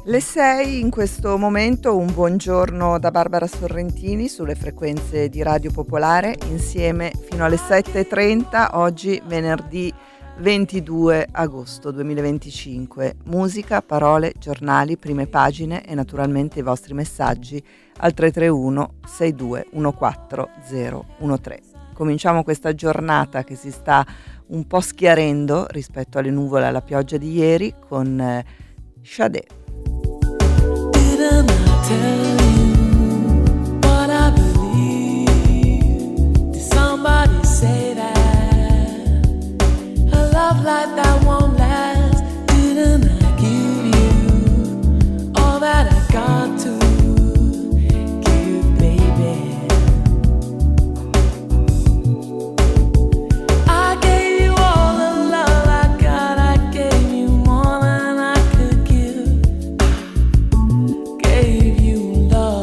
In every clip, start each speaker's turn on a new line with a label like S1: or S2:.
S1: Le 6 in questo momento, un buongiorno da Barbara Sorrentini sulle frequenze di Radio Popolare, insieme fino alle 7:30, oggi venerdì 22 agosto 2025. Musica, parole, giornali, prime pagine e naturalmente i vostri messaggi al 331 6214 013. Cominciamo questa giornata che si sta un po' schiarendo rispetto alle nuvole e alla pioggia di ieri con Sade.
S2: Didn't I tell you what I believe? Did somebody say that a love like that won't last? Didn't I give you all that I got to give, baby? I gave you all the love I got. I gave you more than I could give. Gave you love.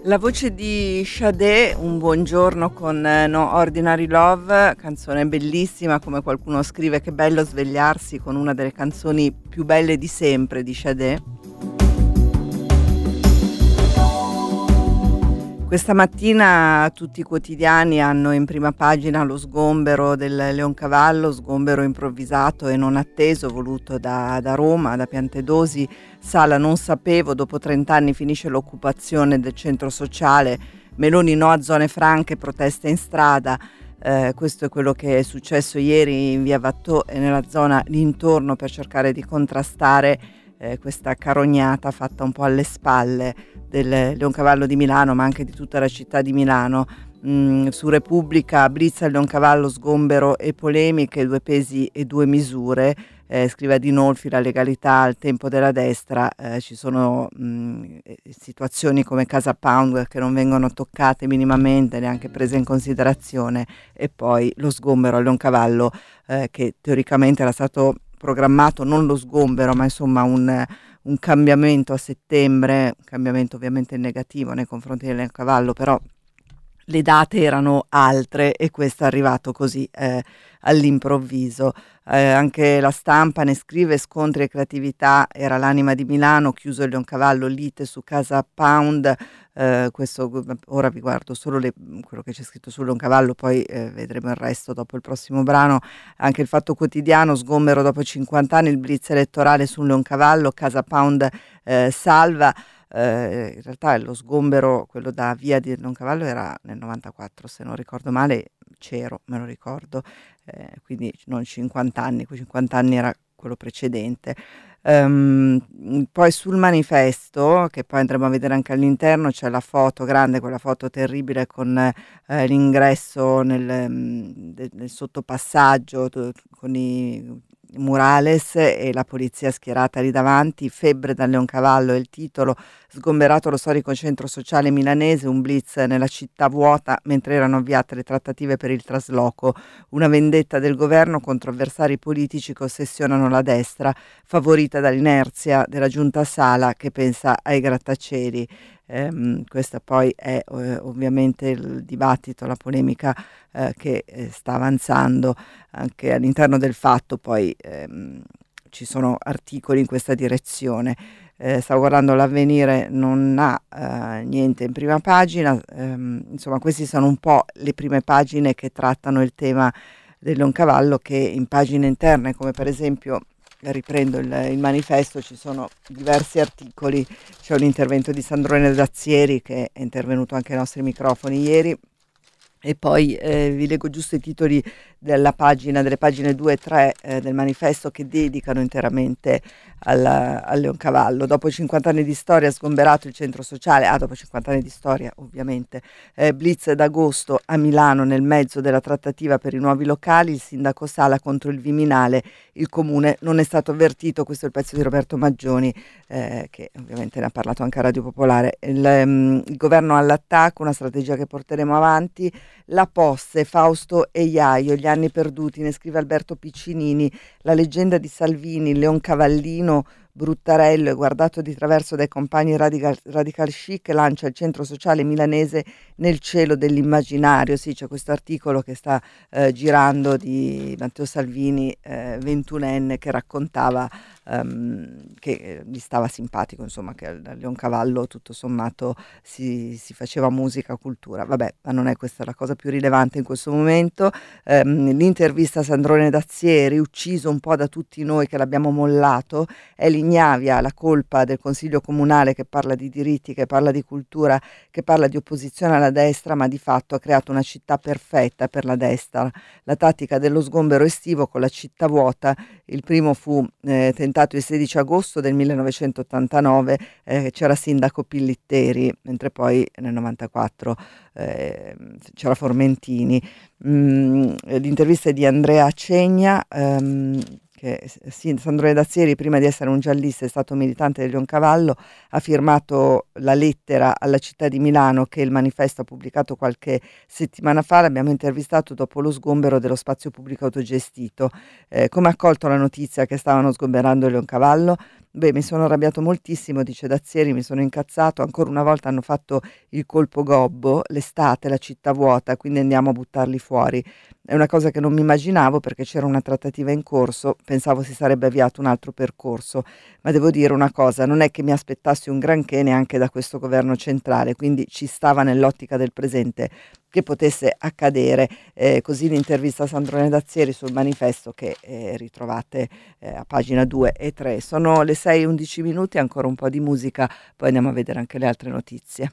S1: La voce di Sade, Un buongiorno con No Ordinary Love, canzone bellissima, come qualcuno scrive, che bello svegliarsi con una delle canzoni più belle di sempre di Sade. Questa mattina tutti i quotidiani hanno in prima pagina lo sgombero del Leoncavallo, sgombero improvvisato e non atteso, voluto da Roma, da Piantedosi. Sala non sapevo, dopo 30 anni finisce l'occupazione del centro sociale, Meloni no a zone franche, proteste in strada. Questo è quello che è successo ieri in via Vattò e nella zona d'intorno per cercare di contrastare questa carognata fatta un po' alle spalle del Leoncavallo di Milano, ma anche di tutta la città di Milano. Su Repubblica, blitz al Leoncavallo, sgombero e polemiche, 2 pesi e 2 misure. Scrive Adinolfi, la legalità al tempo della destra. Ci sono situazioni come Casa Pound che non vengono toccate minimamente, neanche prese in considerazione, e poi lo sgombero al Leoncavallo che teoricamente era stato programmato, non lo sgombero, ma insomma un cambiamento a settembre, un cambiamento ovviamente negativo nei confronti del Leoncavallo, però le date erano altre e questo è arrivato così all'improvviso. Anche La Stampa ne scrive: scontri e creatività, era l'anima di Milano, chiuso il Leoncavallo, lite su Casa Pound. Questo ora vi guardo solo quello che c'è scritto sul Leoncavallo, poi vedremo il resto dopo il prossimo brano. Anche il Fatto Quotidiano, sgombero dopo 50 anni, il blitz elettorale sul Leoncavallo, Casa Pound salva. In realtà lo sgombero, quello da via di Leoncavallo, era nel 94, se non ricordo male, c'ero, me lo ricordo, quindi non 50 anni, quei 50 anni era quello precedente. Poi sul Manifesto, che poi andremo a vedere anche all'interno, c'è la foto grande, quella foto terribile con l'ingresso nel sottopassaggio con i murales e la polizia schierata lì davanti. Febbre dal Leoncavallo è il titolo. Sgomberato lo storico centro sociale milanese, un blitz nella città vuota mentre erano avviate le trattative per il trasloco. Una vendetta del governo contro avversari politici che ossessionano la destra, favorita dall'inerzia della giunta Sala che pensa ai grattacieli. Questa poi è ovviamente il dibattito, la polemica che sta avanzando anche all'interno del Fatto. Poi ci sono articoli in questa direzione. Stavo guardando l'Avvenire, non ha niente in prima pagina. Insomma, queste sono un po' le prime pagine che trattano il tema del Leoncavallo, che in pagine interne, come per esempio, riprendo il Manifesto, ci sono diversi articoli. C'è un intervento di Sandrone Dazzieri che è intervenuto anche ai nostri microfoni ieri, e poi vi leggo giusto i titoli delle pagine 2 e 3 del Manifesto, che dedicano interamente al Leoncavallo. Dopo 50 anni di storia, sgomberato il centro sociale. Dopo 50 anni di storia ovviamente. Blitz d'agosto a Milano nel mezzo della trattativa per i nuovi locali, il sindaco Sala contro il Viminale, il comune non è stato avvertito. Questo è il pezzo di Roberto Maggioni, che ovviamente ne ha parlato anche a Radio Popolare. Il governo all'attacco, una strategia che porteremo avanti. La Posse, Fausto e Iaio, gli anni perduti, ne scrive Alberto Piccinini. La leggenda di Salvini, Leoncavallino, Bruttarello e guardato di traverso dai compagni radical chic, lancia il centro sociale milanese nel cielo dell'immaginario. Sì, c'è questo articolo che sta girando di Matteo Salvini, 21enne, che raccontava che gli stava simpatico, insomma, che al Leoncavallo tutto sommato si faceva musica, cultura. Vabbè, ma non è questa la cosa più rilevante in questo momento. L'intervista a Sandrone Dazzieri, ucciso un po' da tutti noi che l'abbiamo mollato, è l'ignavia, la colpa del Consiglio Comunale che parla di diritti, che parla di cultura, che parla di opposizione alla destra, ma di fatto ha creato una città perfetta per la destra. La tattica dello sgombero estivo con la città vuota, il primo fu tentato il 16 agosto del 1989, c'era sindaco Pillitteri, mentre poi nel 94 c'era Formentini. L'intervista è di Andrea Cegna, che Sandrone Dazzieri, prima di essere un giallista, è stato militante del Leoncavallo, ha firmato la lettera alla città di Milano che il Manifesto ha pubblicato qualche settimana fa. L'abbiamo intervistato dopo lo sgombero dello spazio pubblico autogestito. Come ha accolto la notizia che stavano sgomberando il Leoncavallo? Beh, mi sono arrabbiato moltissimo, dice Dazzieri, mi sono incazzato, ancora una volta hanno fatto il colpo gobbo, l'estate, la città vuota, quindi andiamo a buttarli fuori. È una cosa che non mi immaginavo perché c'era una trattativa in corso, pensavo si sarebbe avviato un altro percorso, ma devo dire una cosa, non è che mi aspettassi un granché neanche da questo governo centrale, quindi ci stava nell'ottica del presente che potesse accadere. Così l'intervista a Sandrone Dazzieri sul manifesto che ritrovate a pagina 2 e 3. Sono le 6:11, ancora un po' di musica, poi andiamo a vedere anche le altre notizie.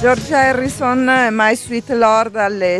S1: George Harrison, My Sweet Lord, alle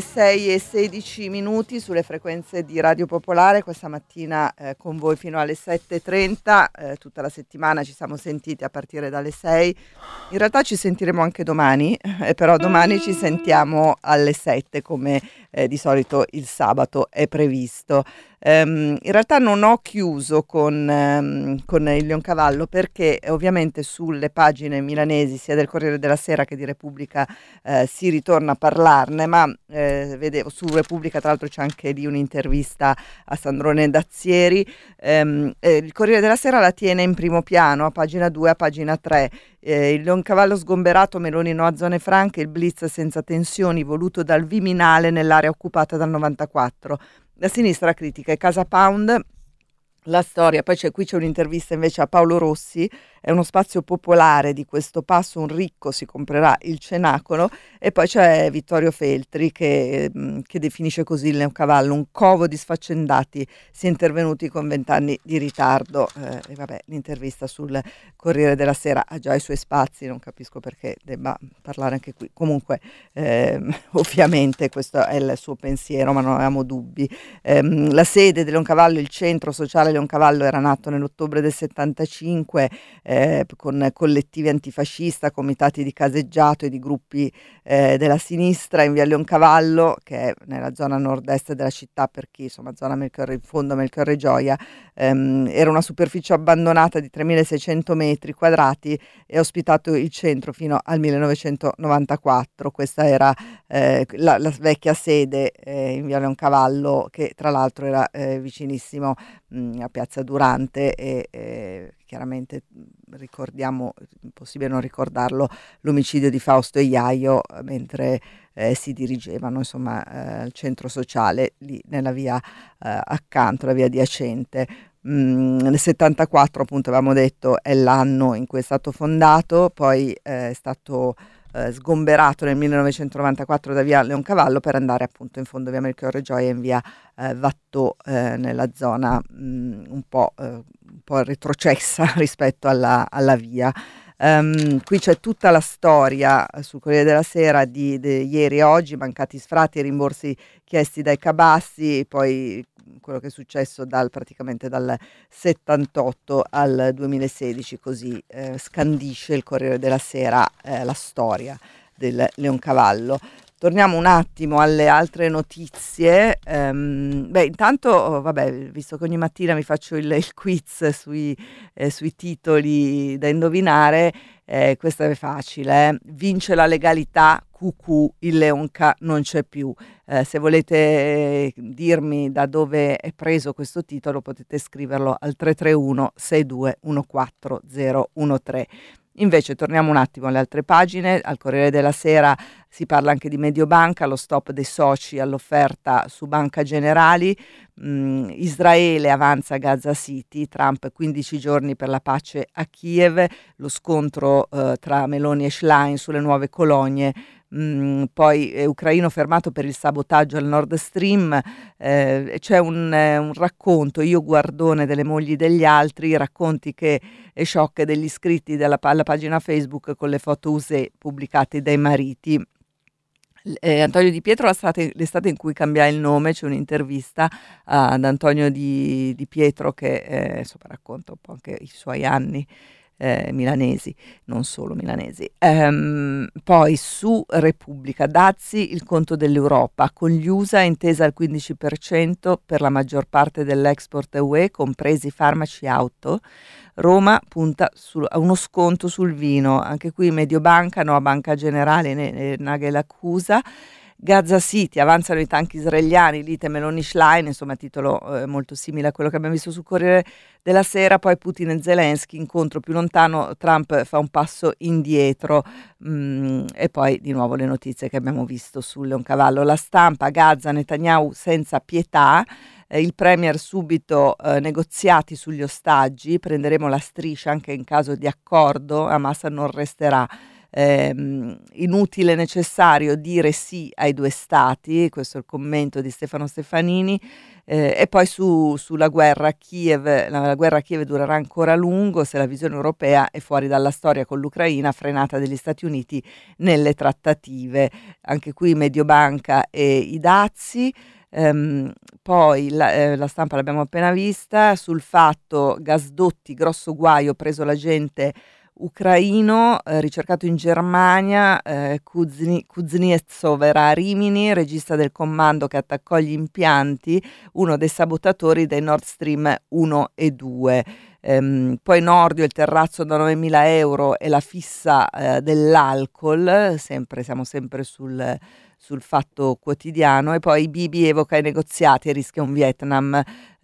S1: 6:16 sulle frequenze di Radio Popolare. Questa mattina con voi fino alle 7:30, tutta la settimana ci siamo sentiti a partire dalle 6. In realtà ci sentiremo anche domani, però domani ci sentiamo alle 7 come di solito il sabato è previsto. In realtà non ho chiuso con il Leoncavallo, perché ovviamente sulle pagine milanesi sia del Corriere della Sera che di Repubblica si ritorna a parlarne, ma vedevo su Repubblica tra l'altro c'è anche lì un'intervista a Sandrone Dazzieri. Il Corriere della Sera la tiene in primo piano a pagina 2, a pagina 3. Il Leoncavallo sgomberato, Meloni no a zone franche, il blitz senza tensioni voluto dal Viminale nell'area occupata dal 94. La sinistra critica e Casa Pound la storia. Poi qui c'è un'intervista invece a Paolo Rossi, è uno spazio popolare di questo passo, un ricco si comprerà il cenacolo. E poi c'è Vittorio Feltri che definisce così il Leoncavallo un covo di sfaccendati, si è intervenuti con 20 anni di ritardo. E vabbè, l'intervista sul Corriere della Sera ha già i suoi spazi, non capisco perché debba parlare anche qui. Comunque ovviamente questo è il suo pensiero, ma non avevamo dubbi. La sede del Leoncavallo, il centro sociale Leoncavallo, era nato nell'ottobre del 75 con collettivi antifascista, comitati di caseggiato e di gruppi della sinistra in via Leoncavallo, che è nella zona nord-est della città, per chi insomma zona Melchiorre, in fondo Melchiorre Gioia. Era una superficie abbandonata di 3.600 metri quadrati e ha ospitato il centro fino al 1994. Questa era la vecchia sede in via Leoncavallo, che tra l'altro era vicinissimo a Piazza Durante e chiaramente ricordiamo, impossibile non ricordarlo, l'omicidio di Fausto e Iaio mentre si dirigevano insomma al centro sociale lì nella via accanto, la via adiacente. Nel 74 appunto avevamo detto è l'anno in cui è stato fondato, poi è stato sgomberato nel 1994 da via Leoncavallo per andare appunto in fondo via Melchiorre Gioia in via Vattò, nella zona un po' retrocessa rispetto alla via. Qui c'è tutta la storia sul Corriere della Sera di ieri e oggi, mancati sfratti e rimborsi chiesti dai cabassi, poi quello che è successo praticamente dal 78 al 2016, così scandisce il Corriere della Sera la storia del Leoncavallo. Torniamo un attimo alle altre notizie. Intanto, visto che ogni mattina mi faccio il quiz sui titoli da indovinare, questa è facile. Vince la legalità, cucù, il Leonca non c'è più. Se volete dirmi da dove è preso questo titolo, potete scriverlo al 331 62 14 013. Invece torniamo un attimo alle altre pagine. Al Corriere della Sera si parla anche di Mediobanca, lo stop dei soci all'offerta su Banca Generali. Israele avanza a Gaza City, Trump 15 giorni per la pace a Kiev, lo scontro tra Meloni e Schlein sulle nuove colonie. Poi ucraino fermato per il sabotaggio al Nord Stream. C'è un racconto, io guardone delle mogli degli altri, racconti che e shock degli iscritti alla pagina Facebook con le foto usate pubblicate dai mariti. Antonio Di Pietro, l'estate in cui cambiai il nome, c'è un'intervista ad Antonio Di Pietro che insomma racconta un po' anche i suoi anni milanesi, non solo milanesi. Poi su Repubblica, dazi il conto dell'Europa, con gli USA intesa al 15% per la maggior parte dell'export UE, compresi farmaci e auto. Roma punta a uno sconto sul vino, anche qui Mediobanca no a Banca Generale, Nagel accusa. Gaza City, avanzano i tanchi israeliani, lite Meloni Schlein, insomma titolo molto simile a quello che abbiamo visto sul Corriere della Sera. Poi Putin e Zelensky, incontro più lontano, Trump fa un passo indietro, e poi di nuovo le notizie che abbiamo visto sul Leoncavallo. La Stampa, Gaza, Netanyahu senza pietà, il premier subito negoziati sugli ostaggi, prenderemo la striscia anche in caso di accordo, Hamas non resterà. inutile, necessario dire sì ai due stati, questo è il commento di Stefano Stefanini. E poi sulla guerra a Kiev, la guerra a Kiev durerà ancora a lungo se la visione europea è fuori dalla storia con l'Ucraina, frenata degli Stati Uniti nelle trattative. Anche qui Mediobanca e i dazi. Poi la stampa l'abbiamo appena vista, sul fatto gasdotti, grosso guaio, preso l'agente ucraino, ricercato in Germania, Kuznetsov era a Rimini, regista del comando che attaccò gli impianti, uno dei sabotatori dei Nord Stream 1 e 2. Poi Nordio, il terrazzo da 9.000 euro e la fissa dell'alcol, siamo sempre sul Fatto Quotidiano. E poi Bibi evoca i negoziati e rischia un Vietnam,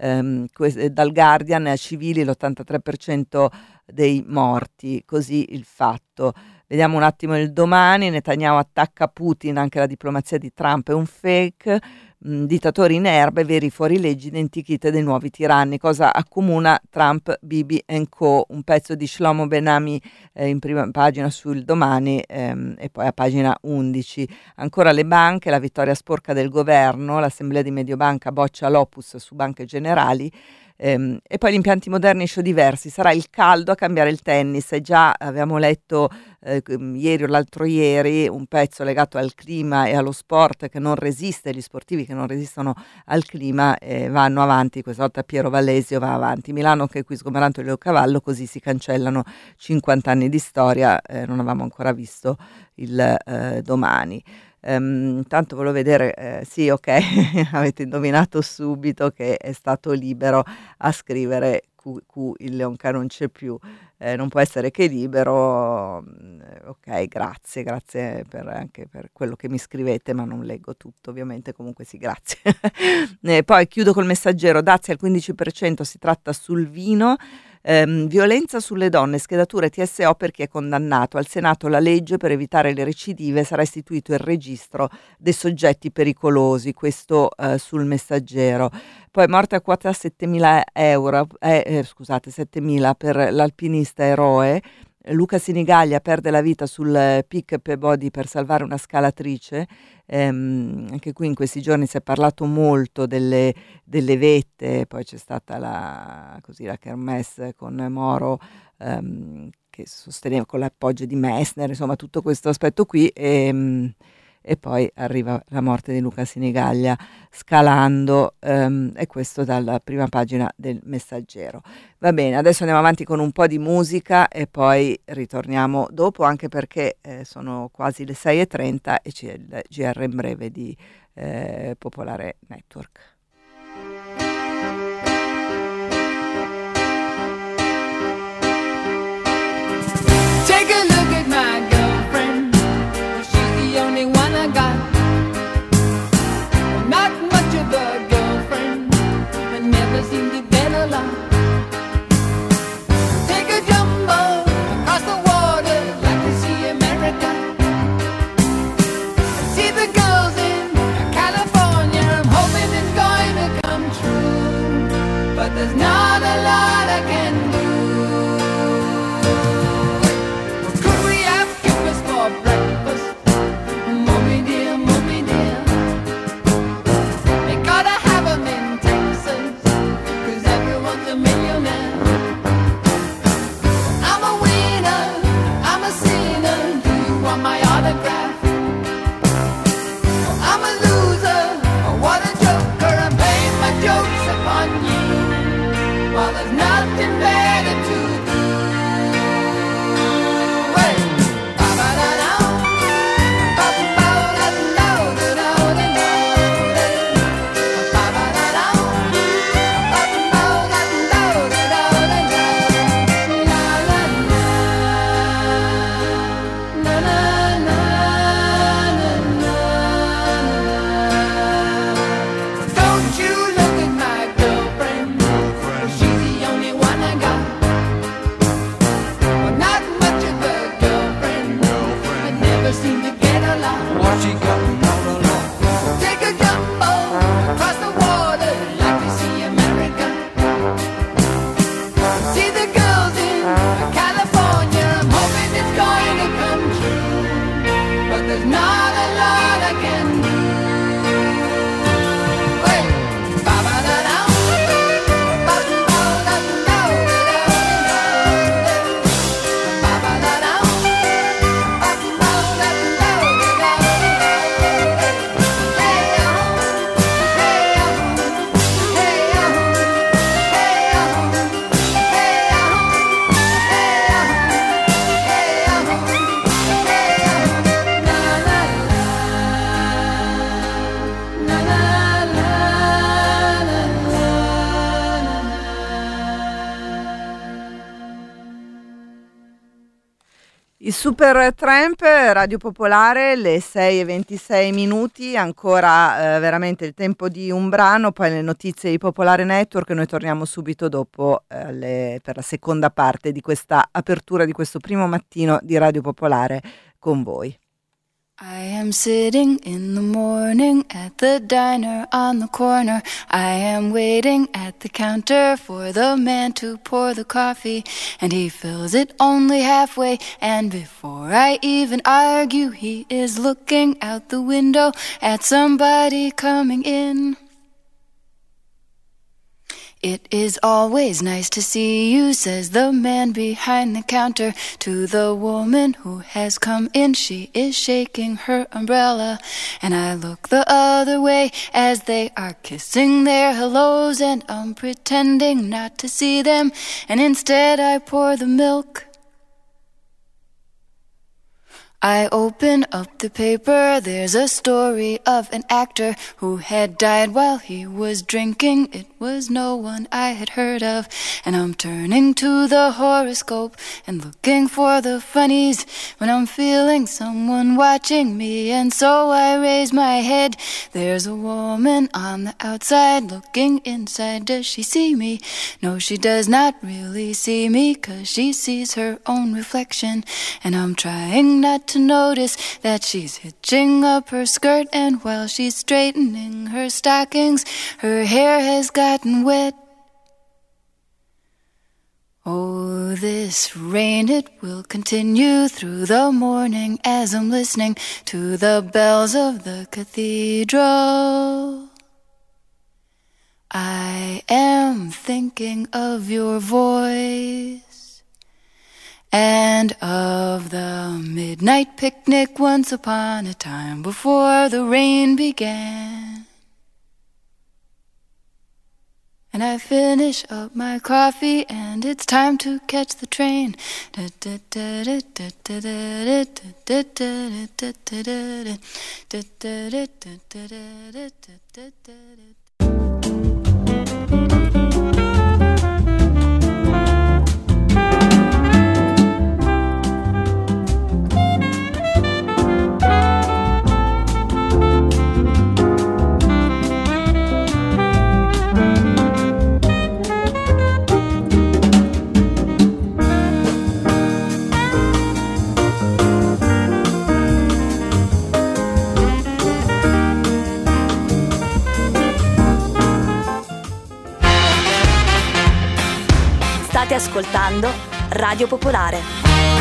S1: dal Guardian, civili l'83% dei morti, così il Fatto. Vediamo un attimo il Domani. Netanyahu attacca Putin, anche la diplomazia di Trump è un fake, dittatori in erba e veri fuorileggi, identikit dei nuovi tiranni. Cosa accomuna Trump, Bibi & Co? Un pezzo di Shlomo Ben-Ami in prima pagina sul Domani, e poi a pagina 11. Ancora le banche, la vittoria sporca del governo, l'assemblea di Mediobanca boccia l'opus su banche generali. E poi gli impianti moderni e show diversi, sarà il caldo a cambiare il tennis. E già avevamo letto ieri o l'altro ieri un pezzo legato al clima e allo sport che non resiste, gli sportivi che non resistono al clima vanno avanti. Questa volta Piero Vallesio va avanti. Milano che qui sgomerando il Leocavallo, così si cancellano 50 anni di storia. Non avevamo ancora visto il Domani. Tanto volevo vedere, sì, ok, avete indovinato subito che è stato libero a scrivere QQ, il Leonca non c'è più, non può essere che libero. Ok, grazie anche per quello che mi scrivete, ma non leggo tutto ovviamente, comunque sì, grazie. Poi chiudo col Messaggero, dazi al 15%, si tratta sul vino. Violenza sulle donne, schedature TSO per chi è condannato. Al Senato la legge per evitare le recidive, sarà istituito il registro dei soggetti pericolosi, questo sul Messaggero. Poi morte a quota 7.000 euro, 7.000 per l'alpinista eroe. Luca Sinigaglia perde la vita sul pick Peabody per salvare una scalatrice. Anche qui in questi giorni si è parlato molto delle vette, poi c'è stata la kermesse con Moro, che sosteneva con l'appoggio di Messner, insomma tutto questo aspetto qui, e poi arriva la morte di Luca Sinigaglia scalando, e questo dalla prima pagina del Messaggero. Va bene, adesso andiamo avanti con un po' di musica e poi ritorniamo dopo, anche perché sono quasi le 6:30 e c'è il GR in breve di Popolare Network.
S2: Take a look at my girlfriend. She's the only one I got. Not much of a girlfriend, but never seemed to get a lot. Take a jumbo across the water, like to see America. See the girls in California. I'm hoping it's gone.
S1: I Super Tramp, Radio Popolare, le 6:26 minuti, ancora veramente il tempo di un brano, poi le notizie di Popolare Network. Noi torniamo subito dopo per la seconda parte di questa apertura di questo primo mattino di Radio Popolare con voi.
S3: I am sitting in the morning at the diner on the corner. I am waiting at the counter for the man to pour the coffee, and he fills it only halfway, and before I even argue, he is looking out the window at somebody coming in. It is always nice to see you, says the man behind the counter to the woman who has come in. She is shaking her umbrella, and I look the other way as they are kissing their hellos, and I'm pretending not to see them, and instead I pour the milk. I open up the paper, there's a story of an actor who had died while he was drinking. It was no one I had heard of, and I'm turning to the horoscope and looking for the funnies when I'm feeling someone watching me, and so I raise my head. There's a woman on the outside looking inside. Does she see me? No, she does not really see me, 'cause she sees her own reflection, and I'm trying not to notice that she's hitching up her skirt, and while she's straightening her stockings, her hair has gotten wet. Oh, this rain, it will continue through the morning as I'm listening to the bells of the cathedral. I am thinking of your voice and of the midnight picnic once upon a time before the rain began. And I finish up my coffee and it's time to catch the train.
S4: State ascoltando Radio Popolare.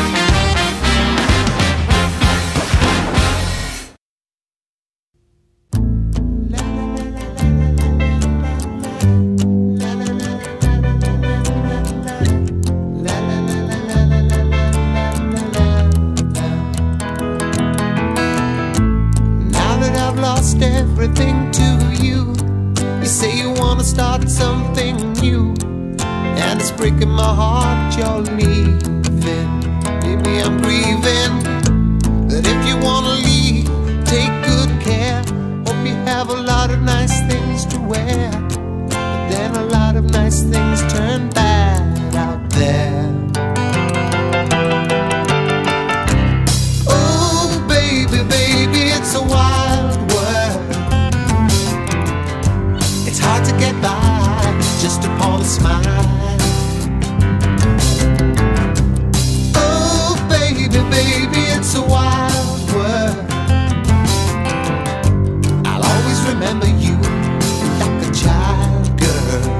S5: Everything to you. You say you wanna start something new, and it's breaking my heart you're leaving. Maybe I'm grieving, but if you wanna leave, take good care. Hope you have a lot of nice things to wear, but then a lot of nice things turn bad out there. Oh baby, baby, it's a wild world. It's hard to get by just upon a smile. Oh baby, baby, it's a wild world. I'll always remember you like a child, girl.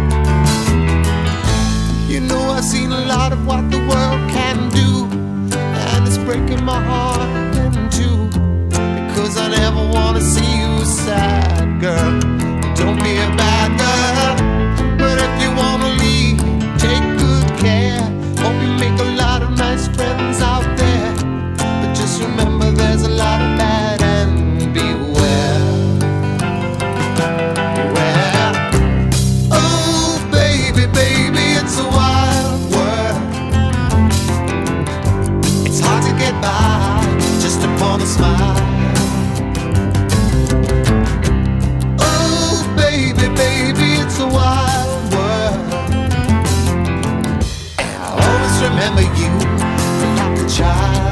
S5: You know I've seen a lot of what the world can do, and it's breaking my heart in two, because I never wanna see you sad, girl. Don't be a bad girl, but if you wanna leave, take good care. Hope you make a lot of nice friends out there, but just remember there's a lot of bad, and beware. Beware. Oh baby, baby, it's a wild world. It's hard to get by just upon a smile. Baby, it's a wild world, and I'll always remember you like a child.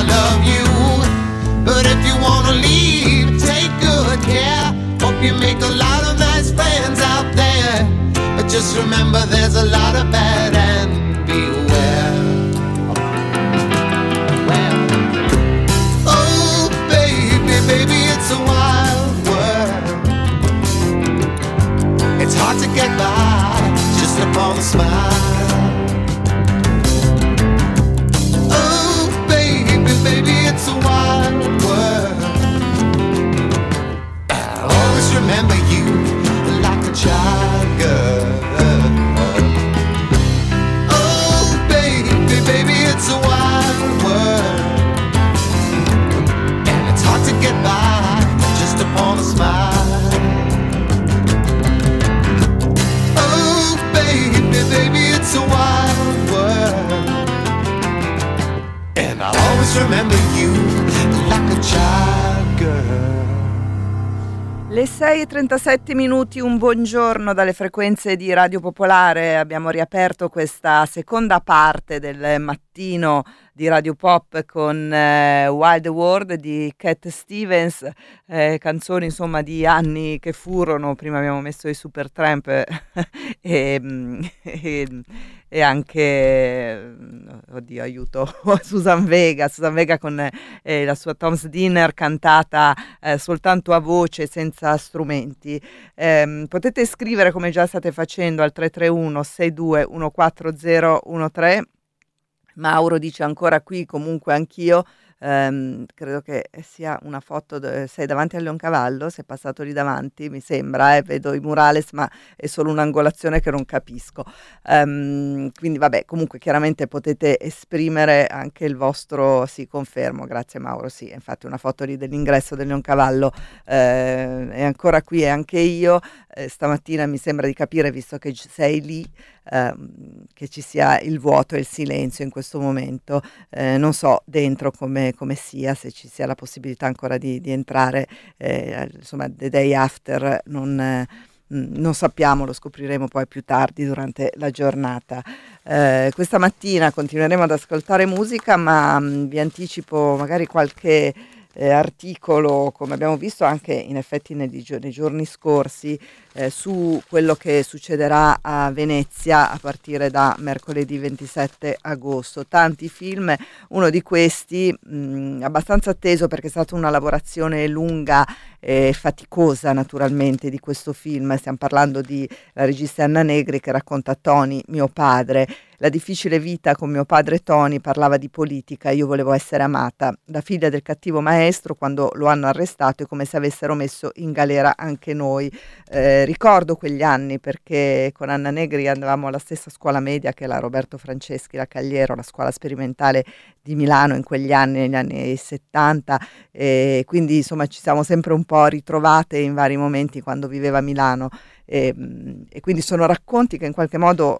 S5: love you. But if you wanna leave, take good care. Hope you make a lot of nice friends out there. But just remember there's a lot of bad and beware. Well, oh baby, baby, it's a wild world. It's hard to get by just upon a smile. Oh baby, baby, it's a wild world. I'll always remember you like a child girl. Oh baby, baby, it's a wild world. And it's hard to get by just upon a smile. Oh baby, baby, it's a wild world. And I'll always remember you like a child girl.
S1: Le 6:37 minuti, un buongiorno dalle frequenze di Radio Popolare. Abbiamo riaperto questa seconda parte del mattino di Radio Pop con Wild World di Cat Stevens, canzoni insomma di anni che furono. Prima abbiamo messo i Supertramp e anche, oddio aiuto, Susan Vega con la sua Tom's Dinner cantata soltanto a voce, senza strumenti. Potete scrivere come già state facendo al 331 62 14013. Mauro dice ancora qui, comunque anch'io. Credo che sia una foto, sei davanti al Leoncavallo, sei passato lì davanti, mi sembra, vedo i murales, ma è solo un'angolazione che non capisco. Quindi vabbè, comunque chiaramente potete esprimere anche il vostro, sì, confermo, grazie Mauro, sì, infatti una foto lì dell'ingresso del Leoncavallo, è ancora qui e anche io. Stamattina mi sembra di capire, visto che sei lì, che ci sia il vuoto e il silenzio in questo momento. Non so dentro come sia, se ci sia la possibilità ancora di entrare, insomma the day after non sappiamo, lo scopriremo poi più tardi durante la giornata. Questa mattina continueremo ad ascoltare musica, ma vi anticipo magari qualche articolo, come abbiamo visto anche in effetti nei giorni scorsi, su quello che succederà a Venezia a partire da mercoledì 27 agosto. Tanti film, uno di questi abbastanza atteso perché è stata una lavorazione lunga e faticosa naturalmente di questo film. Stiamo parlando di la regista Anna Negri, che racconta Tony, mio padre. La difficile vita con mio padre Tony, parlava di politica, io volevo essere amata. La figlia del cattivo maestro, quando lo hanno arrestato è come se avessero messo in galera anche noi. Ricordo quegli anni perché con Anna Negri andavamo alla stessa scuola media che la Roberto Franceschi, la Cagliero, la scuola sperimentale di Milano in quegli anni, negli anni 70, e quindi insomma ci siamo sempre un po' ritrovate in vari momenti quando viveva a Milano. E quindi sono racconti che in qualche modo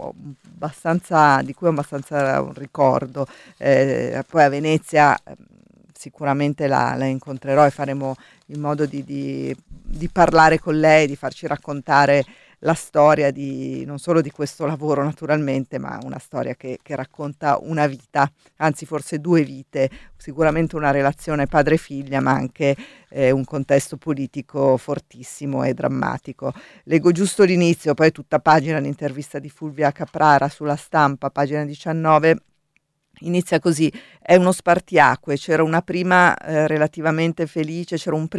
S1: di cui ho abbastanza un ricordo. Poi a Venezia sicuramente la incontrerò e faremo in modo di parlare con lei, di farci raccontare la storia non solo di questo lavoro naturalmente, ma una storia che racconta una vita, anzi forse due vite, sicuramente una relazione padre-figlia, ma anche un contesto politico fortissimo e drammatico. Leggo giusto l'inizio, poi tutta pagina l'intervista di Fulvia Caprara sulla Stampa, pagina 19. Inizia così: è uno spartiacque, c'era un prima relativamente felice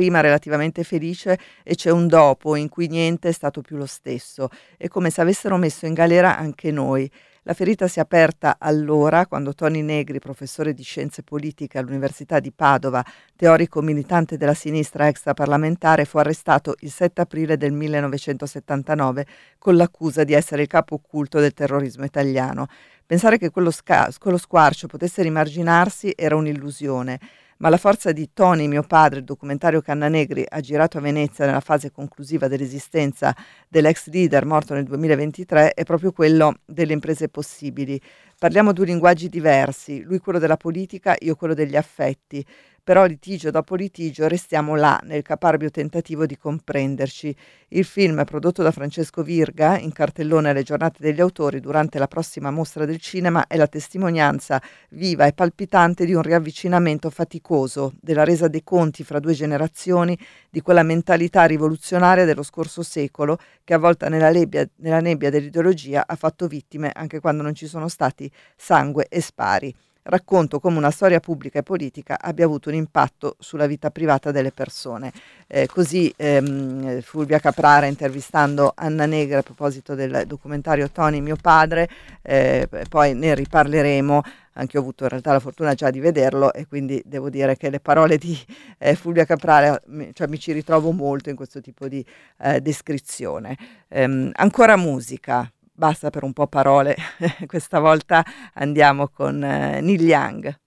S1: e c'è un dopo in cui niente è stato più lo stesso, è come se avessero messo in galera anche noi. La ferita si è aperta allora quando Tony Negri, professore di scienze politiche all'Università di Padova, teorico militante della sinistra extraparlamentare, fu arrestato il 7 aprile del 1979 con l'accusa di essere il capo occulto del terrorismo italiano. Pensare che quello squarcio potesse rimarginarsi era un'illusione, ma la forza di Tony, mio padre, il documentario che Anna Negri ha girato a Venezia nella fase conclusiva dell'esistenza dell'ex leader morto nel 2023, è proprio quello delle imprese possibili. Parliamo due linguaggi diversi, lui quello della politica, io quello degli affetti, però litigio dopo litigio restiamo là nel caparbio tentativo di comprenderci. Il film, prodotto da Francesco Virga, in cartellone alle Giornate degli Autori durante la prossima mostra del cinema, è la testimonianza viva e palpitante di un riavvicinamento faticoso, della resa dei conti fra due generazioni, di quella mentalità rivoluzionaria dello scorso secolo che avvolta nella nebbia dell'ideologia ha fatto vittime anche quando non ci sono stati sangue e spari. Racconto come una storia pubblica e politica abbia avuto un impatto sulla vita privata delle persone. Così Fulvia Caprara, intervistando Anna Negre a proposito del documentario Tony mio padre, poi ne riparleremo. Anche io ho avuto in realtà la fortuna già di vederlo e quindi devo dire che le parole di Fulvia Caprara mi ci ritrovo molto in questo tipo di descrizione. Ancora musica. Basta per un po' parole, questa volta andiamo con Neil Young.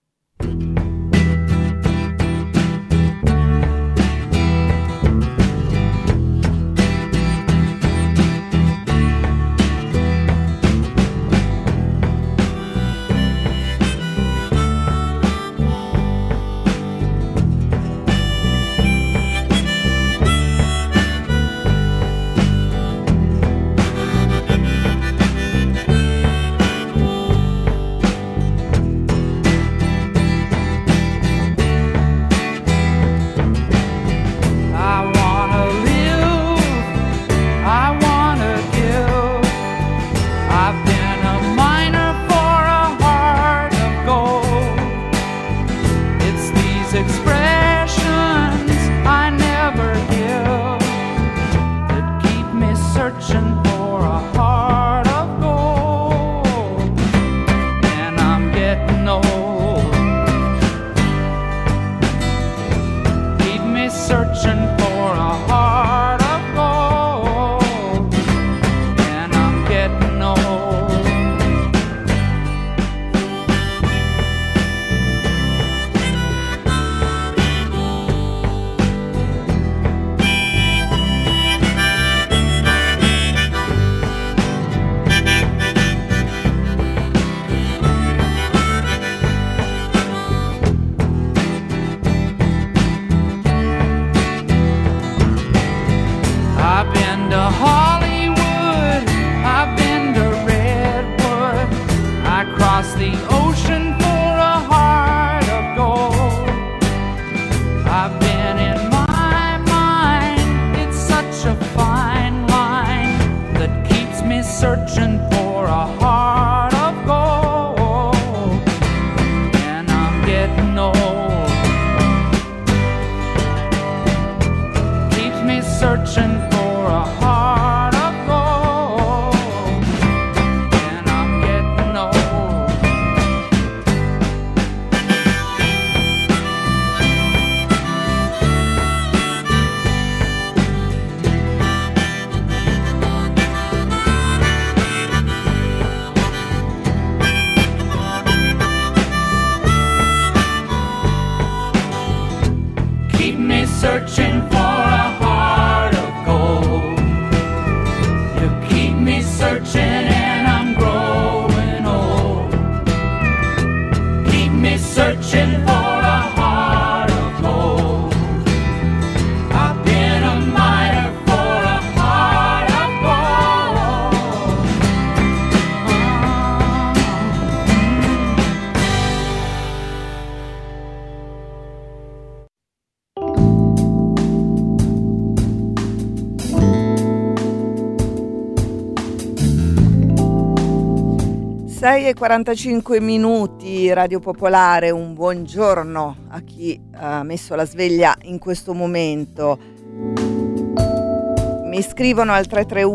S1: E 45 minuti, Radio Popolare, un buongiorno a chi ha messo la sveglia in questo momento. Mi scrivono al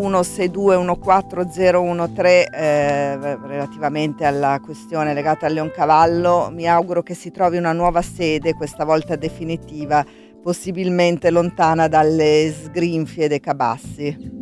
S1: 331-6214013 relativamente alla questione legata al Leoncavallo. Mi auguro che si trovi una nuova sede, questa volta definitiva, possibilmente lontana dalle sgrinfie dei cabassi.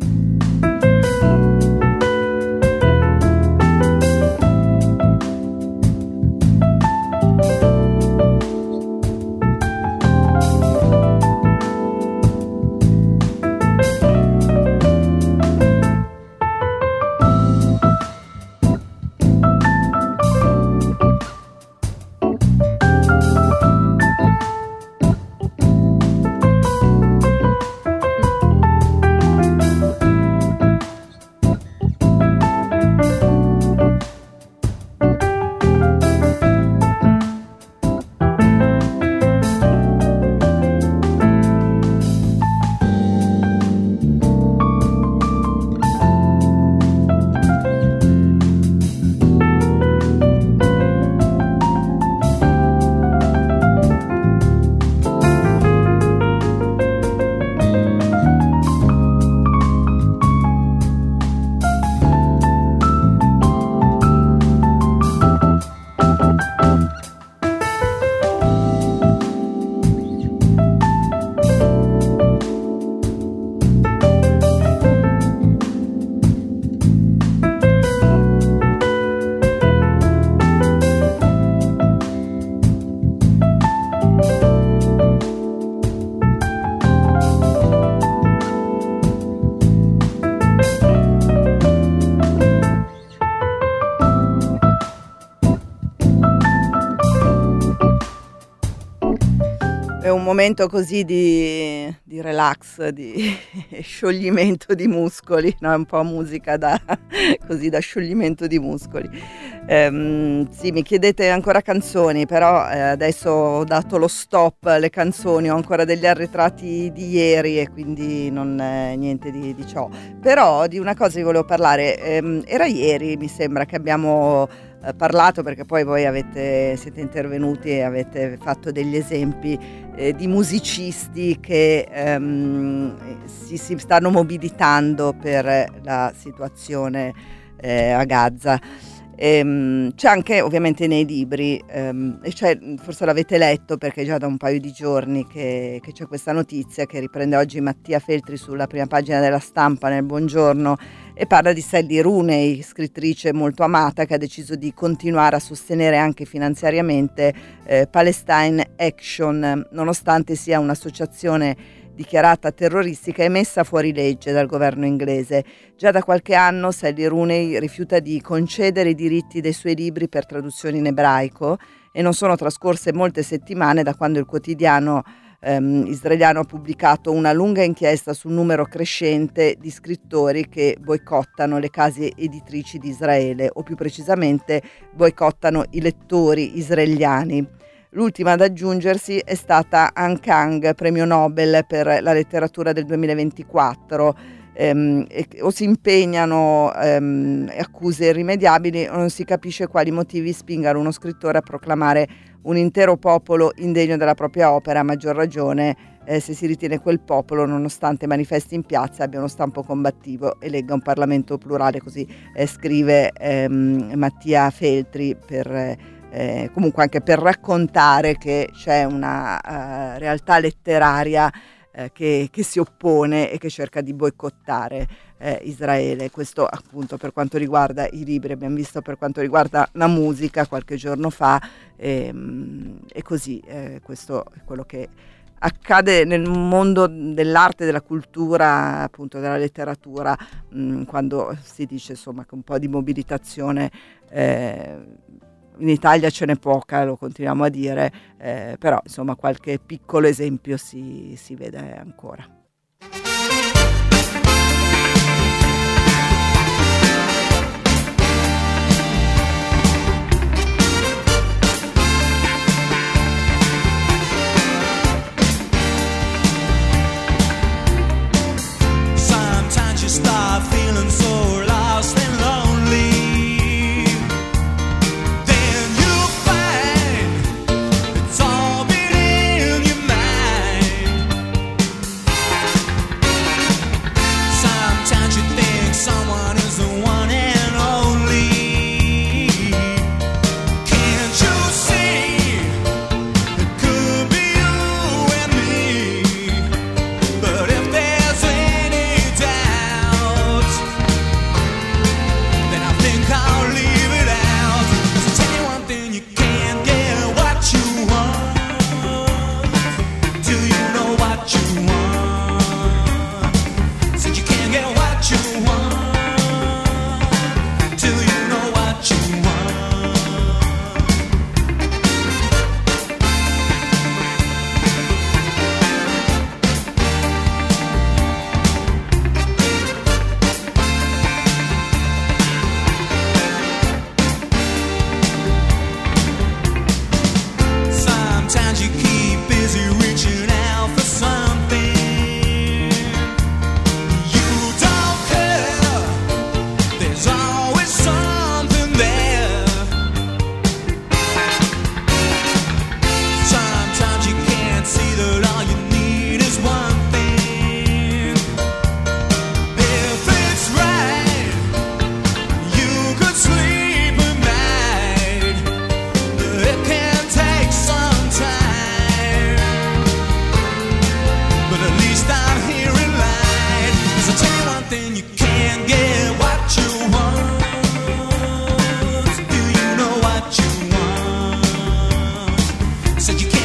S1: È un momento così di relax, di scioglimento di muscoli, no? È un po' musica così da scioglimento di muscoli. Sì, mi chiedete ancora canzoni, però adesso ho dato lo stop alle canzoni, ho ancora degli arretrati di ieri e quindi non niente di ciò. Però di una cosa vi volevo parlare, era ieri mi sembra che abbiamo parlato, perché poi voi siete intervenuti e avete fatto degli esempi di musicisti che si stanno mobilitando per la situazione a Gaza. C'è anche ovviamente nei libri, forse l'avete letto perché già da un paio di giorni che c'è questa notizia che riprende oggi Mattia Feltri sulla prima pagina della Stampa nel Buongiorno, e parla di Sally Rooney, scrittrice molto amata, che ha deciso di continuare a sostenere anche finanziariamente Palestine Action, nonostante sia un'associazione dichiarata terroristica e messa fuori legge dal governo inglese. Già da qualche anno Sally Rooney rifiuta di concedere i diritti dei suoi libri per traduzioni in ebraico, e non sono trascorse molte settimane da quando il quotidiano israeliano ha pubblicato una lunga inchiesta sul numero crescente di scrittori che boicottano le case editrici di Israele, o più precisamente boicottano i lettori israeliani. L'ultima ad aggiungersi è stata Han Kang, premio Nobel per la letteratura del 2024. O si impegnano accuse irrimediabili, o non si capisce quali motivi spingano uno scrittore a proclamare un intero popolo indegno della propria opera, a maggior ragione se si ritiene quel popolo, nonostante manifesti in piazza, abbia uno stampo combattivo e legga un Parlamento plurale. Così scrive Mattia Feltri, comunque anche per raccontare che c'è una realtà letteraria che si oppone e che cerca di boicottare Israele. Questo appunto per quanto riguarda i libri. Abbiamo visto per quanto riguarda la musica qualche giorno fa, e così questo è quello che accade nel mondo dell'arte, della cultura, appunto della letteratura, quando si dice insomma che un po' di mobilitazione in Italia ce n'è poca, lo continuiamo a dire, però insomma qualche piccolo esempio si vede ancora.
S6: Sometimes you start feeling so lost and lonely.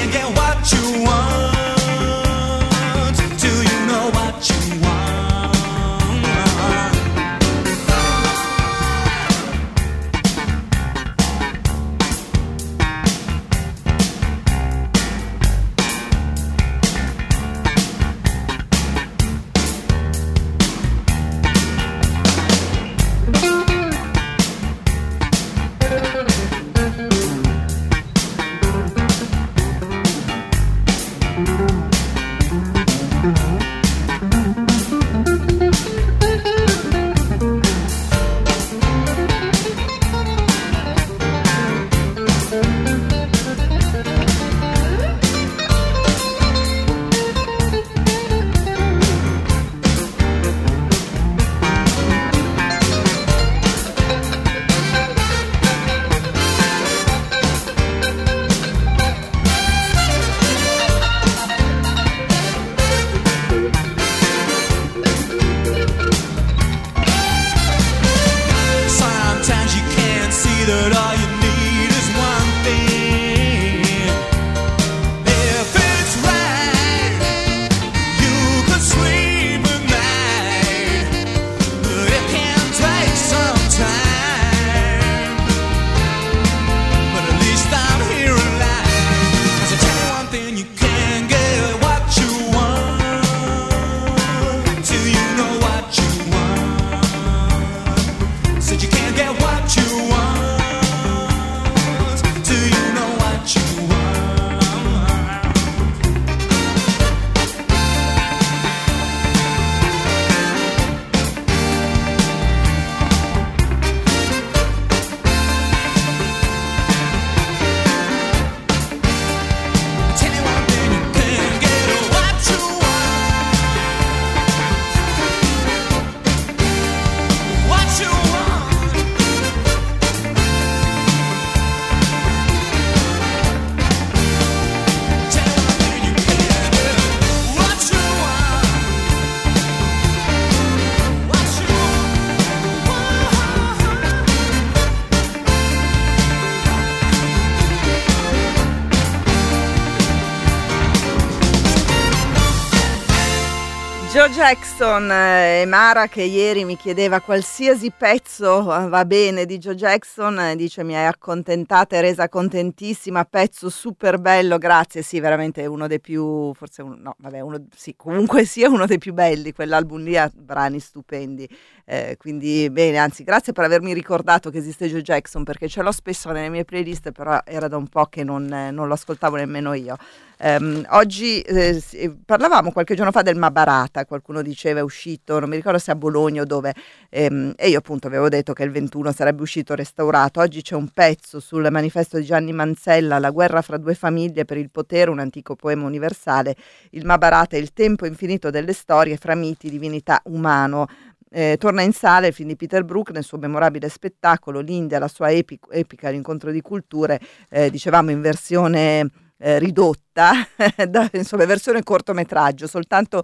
S6: can't get what you want till you know what you want.
S1: Joe Jackson e Mara che ieri mi chiedeva qualsiasi pezzo va bene di Joe Jackson, dice mi hai accontentata e resa contentissima, pezzo super bello, grazie, sì veramente uno dei più, forse no vabbè sì comunque sia uno dei più belli, quell'album lì ha brani stupendi, quindi bene, anzi grazie per avermi ricordato che esiste Joe Jackson perché ce l'ho spesso nelle mie playlist, però era da un po' che non lo ascoltavo nemmeno io. Oggi parlavamo qualche giorno fa del Mabarata, qualcuno diceva è uscito, non mi ricordo se a Bologna o dove, e io appunto avevo detto che il 21 sarebbe uscito restaurato. Oggi c'è un pezzo sul manifesto di Gianni Manzella, La guerra fra due famiglie per il potere, un antico poema universale. Il Mabarata è il tempo infinito delle storie fra miti, divinità, umano. Torna in sala il film di Peter Brook nel suo memorabile spettacolo L'India, la sua epica l'incontro di culture, dicevamo in versione ridotta, insomma versione cortometraggio, soltanto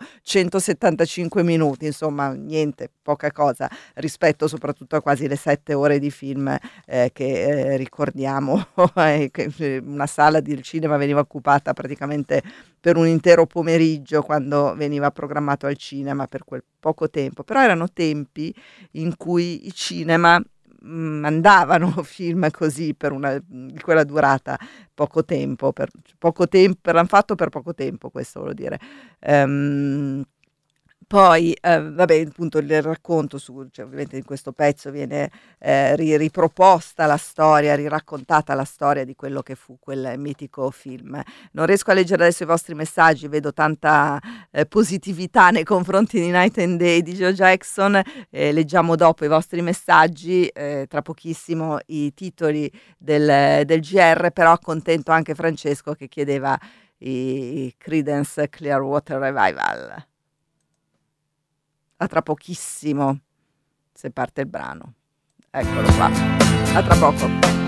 S1: 175 minuti, insomma niente, poca cosa rispetto soprattutto a quasi le 7 ore di film che ricordiamo. Una sala del cinema veniva occupata praticamente per un intero pomeriggio quando veniva programmato al cinema per quel poco tempo, però erano tempi in cui i cinema mandavano film così di quella durata, poco tempo, l'hanno fatto per poco tempo, questo voglio dire. Poi, vabbè, appunto il racconto cioè, ovviamente in questo pezzo viene riproposta la storia, riraccontata la storia di quello che fu quel mitico film. Non riesco a leggere adesso i vostri messaggi, vedo tanta positività nei confronti di Night and Day di Joe Jackson, leggiamo dopo i vostri messaggi, tra pochissimo i titoli del GR, però accontento anche Francesco che chiedeva i Creedence Clearwater Revival. A tra pochissimo, se parte il brano. Eccolo qua. A tra poco.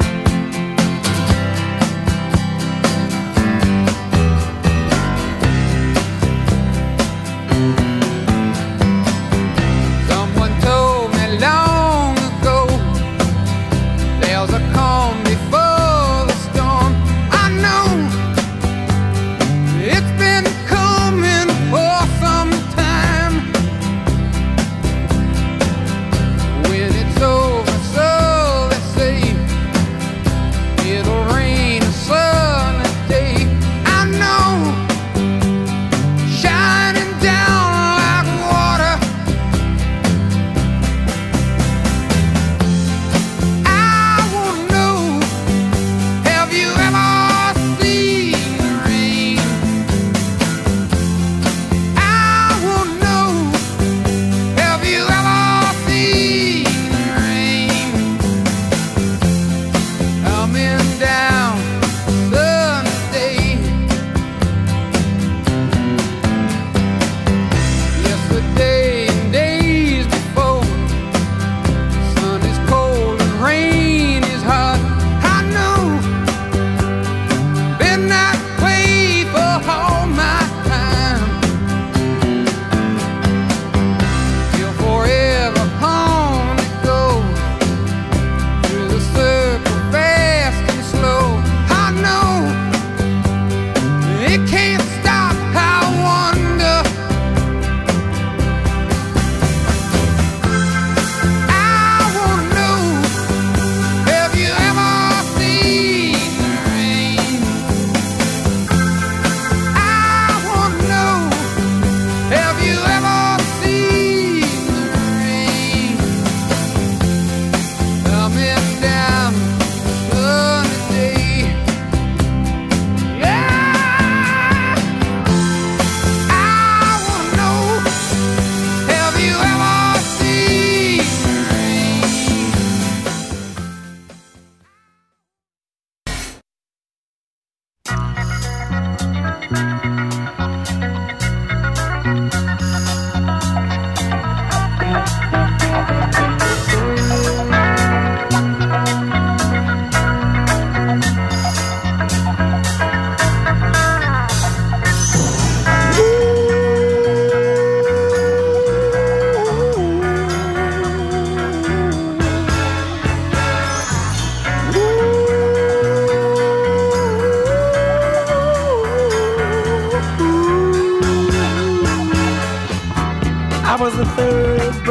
S7: Someone told me long ago there's a calm before the storm. I know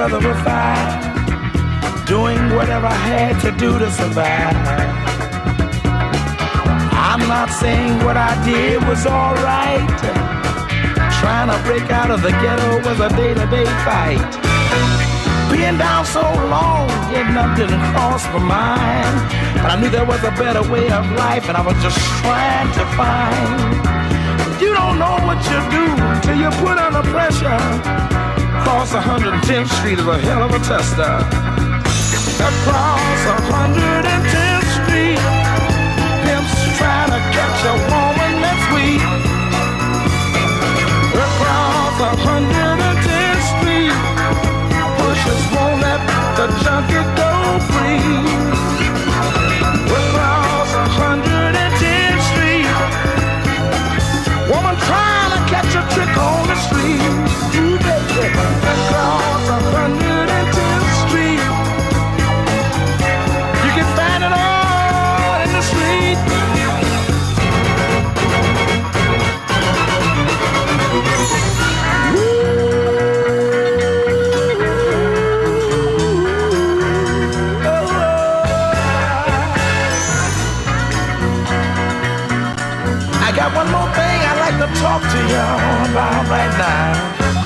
S8: brother was fine, doing whatever I had to do to survive. I'm not saying what I did was alright. Trying to break out of the ghetto was a day-to-day fight. Being down so long, getting up didn't cross my mind. But I knew there was a better way of life, and I was just trying to find. You don't know what you do till you put under pressure. Across 110th Street is a hell of a tester. Across 110th Street, pimps trying to catch a woman that's weak. Across 110th Street, pushers won't let the junkie go free. Across 110th Street, woman trying to catch a trick on the street. Ooh, baby. Across 110th Street, you can find it all in the street. I got one more thing I'd like to talk to you about right now.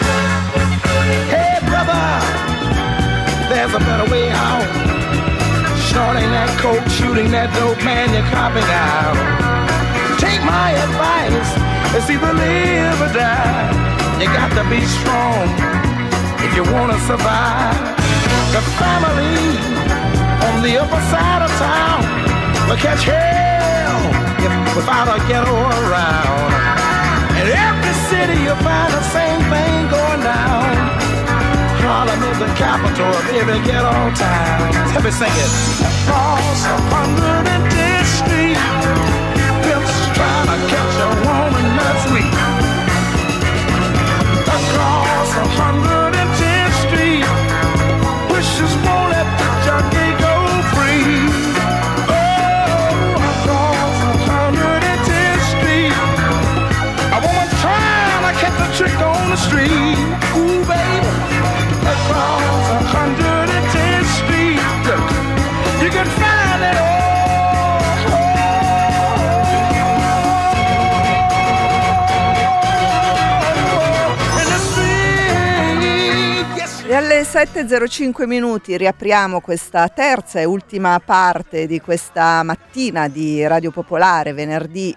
S8: Hey brother, there's a better way out. Snorting that coke, shooting that dope, man, you're copping out. Take my advice, it's either live or die. You got to be strong if you want to survive. The family on the upper side of town will catch hell without a ghetto around. In every city you'll find the same thing going down. Harlem is the capital of every ghetto town. Let me sing it. Across 110th Street, pimps trying to catch a woman that's weak. Across 110th Street, wishes won't let the junkie go free. Oh, across 110th Street, a woman trying to catch a trick on the street. Ooh, baby. Across 110th Street, you can find it all.
S1: E alle 7.05 minuti riapriamo questa terza e ultima parte di questa mattina di Radio Popolare, venerdì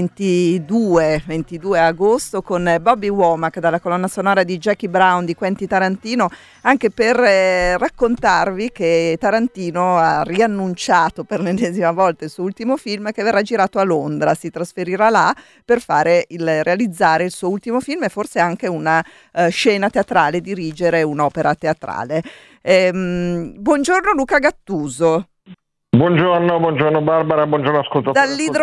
S1: 22 agosto, con Bobby Womack dalla colonna sonora di Jackie Brown di Quentin Tarantino, anche per raccontarvi che Tarantino ha riannunciato per l'ennesima volta il suo ultimo film, che verrà girato a Londra. Si trasferirà là per realizzare il suo ultimo film e forse anche una scena teatrale, dirigere un'opera teatrale. Buongiorno Luca Gattuso.
S9: Buongiorno Barbara, buongiorno ascoltatori.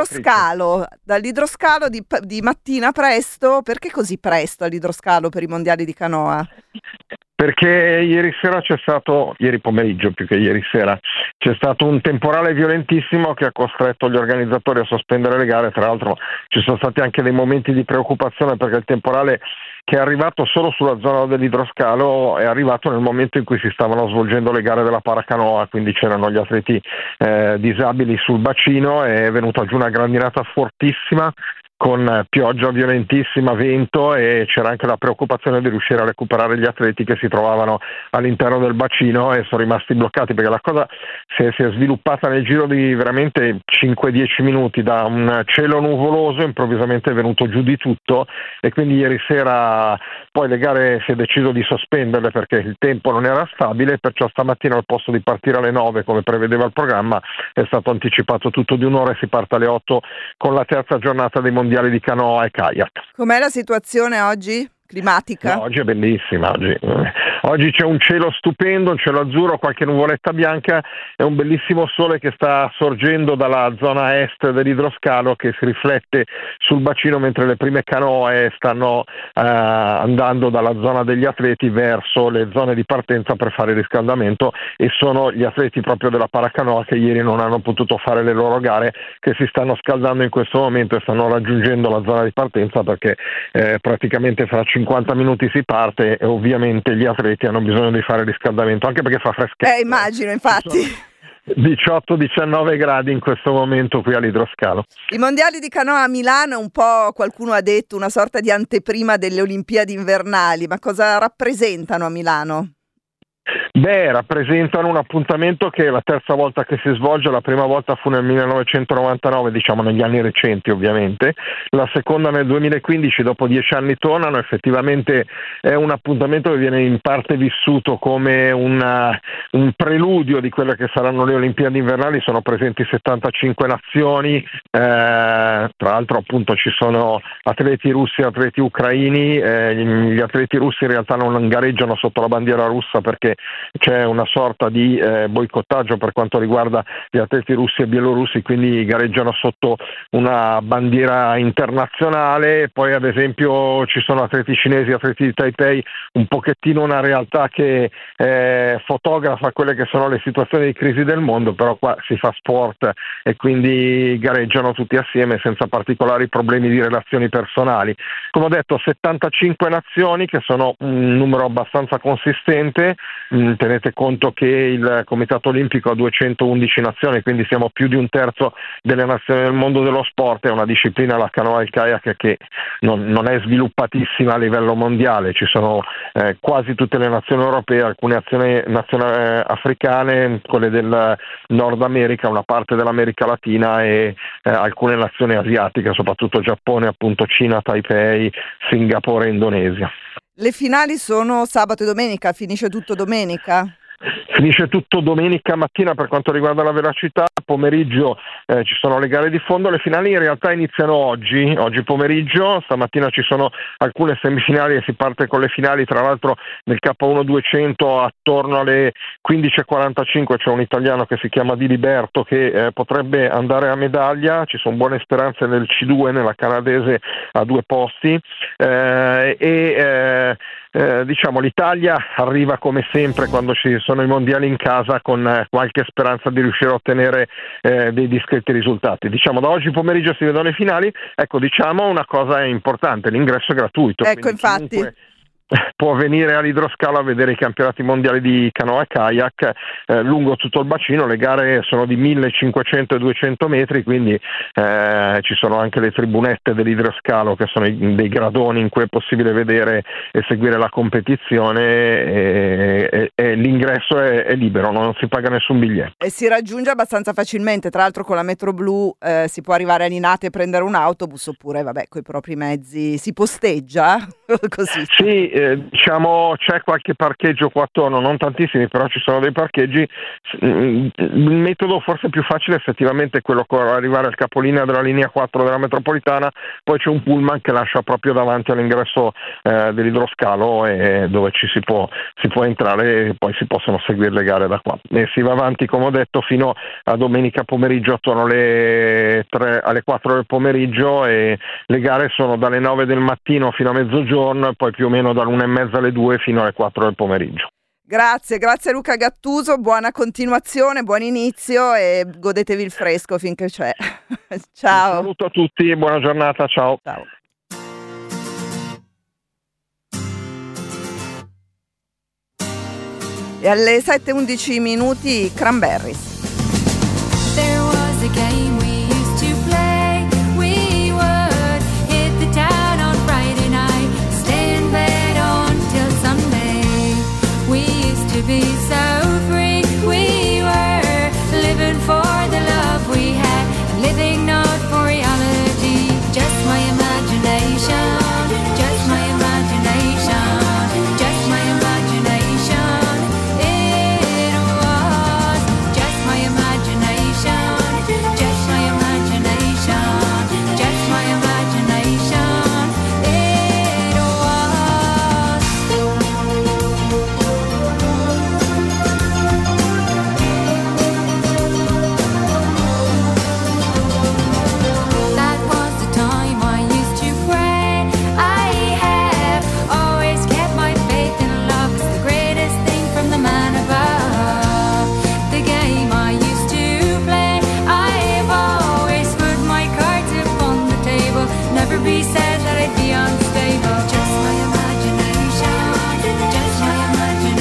S1: Dall'idroscalo di mattina presto. Perché così presto all'idroscalo per i mondiali di canoa?
S9: Perché ieri pomeriggio più che ieri sera, c'è stato un temporale violentissimo che ha costretto gli organizzatori a sospendere le gare. Tra l'altro ci sono stati anche dei momenti di preoccupazione, perché il temporale, che è arrivato solo sulla zona dell'idroscalo, è arrivato nel momento in cui si stavano svolgendo le gare della paracanoa, quindi c'erano gli atleti disabili sul bacino, e è venuta giù una grandinata fortissima con pioggia violentissima, vento, e c'era anche la preoccupazione di riuscire a recuperare gli atleti che si trovavano all'interno del bacino e sono rimasti bloccati, perché la cosa si è sviluppata nel giro di veramente 5-10 minuti. Da un cielo nuvoloso improvvisamente è venuto giù di tutto, e quindi ieri sera poi le gare si è deciso di sospenderle perché il tempo non era stabile, perciò stamattina al posto di partire alle 9 come prevedeva il programma è stato anticipato tutto di un'ora e si parte alle 8 con la terza giornata dei mondiali di canoa e kayak.
S1: Com'è la situazione oggi? Climatica?
S9: No, oggi è bellissima. Oggi c'è un cielo stupendo, un cielo azzurro, qualche nuvoletta bianca e un bellissimo sole che sta sorgendo dalla zona est dell'idroscalo, che si riflette sul bacino mentre le prime canoe stanno andando dalla zona degli atleti verso le zone di partenza per fare il riscaldamento, e sono gli atleti proprio della paracanoa che ieri non hanno potuto fare le loro gare che si stanno scaldando in questo momento e stanno raggiungendo la zona di partenza, perché praticamente fra 50 minuti si parte e ovviamente gli atleti atleti hanno bisogno di fare riscaldamento, anche perché fa freschetto.
S1: Immagino, infatti.
S9: 18-19 gradi in questo momento qui all'idroscalo.
S1: I mondiali di canoa a Milano, un po' qualcuno ha detto una sorta di anteprima delle Olimpiadi invernali, ma cosa rappresentano a Milano?
S9: Beh, rappresentano un appuntamento che è la terza volta che si svolge. La prima volta fu nel 1999, diciamo negli anni recenti ovviamente, la seconda nel 2015, dopo 10 anni tornano. Effettivamente è un appuntamento che viene in parte vissuto come un preludio di quelle che saranno le Olimpiadi invernali. Sono presenti 75 nazioni, tra l'altro appunto ci sono atleti russi e atleti ucraini. Gli atleti russi in realtà non gareggiano sotto la bandiera russa perché c'è una sorta di boicottaggio per quanto riguarda gli atleti russi e bielorussi, quindi gareggiano sotto una bandiera internazionale. Poi ad esempio ci sono atleti cinesi, atleti di Taipei, un pochettino una realtà che fotografa quelle che sono le situazioni di crisi del mondo, però qua si fa sport e quindi gareggiano tutti assieme senza particolari problemi di relazioni personali. Come ho detto, 75 nazioni, che sono un numero abbastanza consistente. Tenete conto che il Comitato Olimpico ha 211 nazioni, quindi siamo più di un terzo delle nazioni del mondo dello sport. È una disciplina, la canoa e il kayak, che non è sviluppatissima a livello mondiale. Ci sono quasi tutte le nazioni europee, alcune nazioni africane, quelle del Nord America, una parte dell'America Latina e alcune nazioni asiatiche, soprattutto Giappone, appunto Cina, Taipei, Singapore e Indonesia.
S1: Le finali sono sabato e domenica, finisce tutto domenica?
S9: Finisce tutto domenica mattina per quanto riguarda la velocità. Pomeriggio ci sono le gare di fondo. Le finali in realtà iniziano oggi pomeriggio. Stamattina ci sono alcune semifinali e si parte con le finali. Tra l'altro nel K1 200 attorno alle 15:45 c'è un italiano che si chiama Di Liberto che potrebbe andare a medaglia. Ci sono buone speranze nel C2, nella canadese a 2 posti, diciamo l'Italia arriva come sempre quando ci sono i mondiali in casa con qualche speranza di riuscire a ottenere dei discreti risultati. Diciamo da oggi pomeriggio si vedono le finali. Ecco, diciamo una cosa importante: l'ingresso è gratuito.
S1: Ecco, infatti
S9: può venire all'idroscalo a vedere i campionati mondiali di canoa e kayak lungo tutto il bacino. Le gare sono di 1500 e 200 metri, quindi ci sono anche le tribunette dell'idroscalo, che sono dei gradoni in cui è possibile vedere e seguire la competizione, e l'ingresso è libero, non si paga nessun biglietto.
S1: E si raggiunge abbastanza facilmente, tra l'altro con la Metro Blu si può arrivare a Linate e prendere un autobus, oppure coi propri mezzi si posteggia così.
S9: Sì, diciamo c'è qualche parcheggio qua attorno, non tantissimi, però ci sono dei parcheggi. Il metodo forse più facile effettivamente è quello con arrivare al capolinea della linea 4 della metropolitana. Poi c'è un pullman che lascia proprio davanti all'ingresso dell'idroscalo, e dove si può entrare, e poi si possono seguire le gare da qua, e si va avanti, come ho detto, fino a domenica pomeriggio attorno alle 4 del pomeriggio, e le gare sono dalle 9 del mattino fino a mezzogiorno, e poi più o meno dall'1:30 alle 2 fino alle 4 del pomeriggio.
S1: Grazie Luca Gattuso, buona continuazione, buon inizio e godetevi il fresco finché c'è. Ciao.
S9: Un saluto a tutti, buona giornata, ciao.
S1: Ciao. E alle 7:11 minuti Cranberries.
S3: There was a game we used to play. We would hit the town on Friday night, stay in bed until Sunday. We used to be so free. We were living for the love we had, living not for reality. Just my imagination, just my imagination, just my imagination. It was just my imagination, just my imagination, just my imagination. It was. That was the time I used to pray. I have always kept my faith in love. It's the greatest thing from the man above. The game I used to play, I've always put my cards upon the table. Never be said that I'd be unstable. Just my imagination, just my imagination.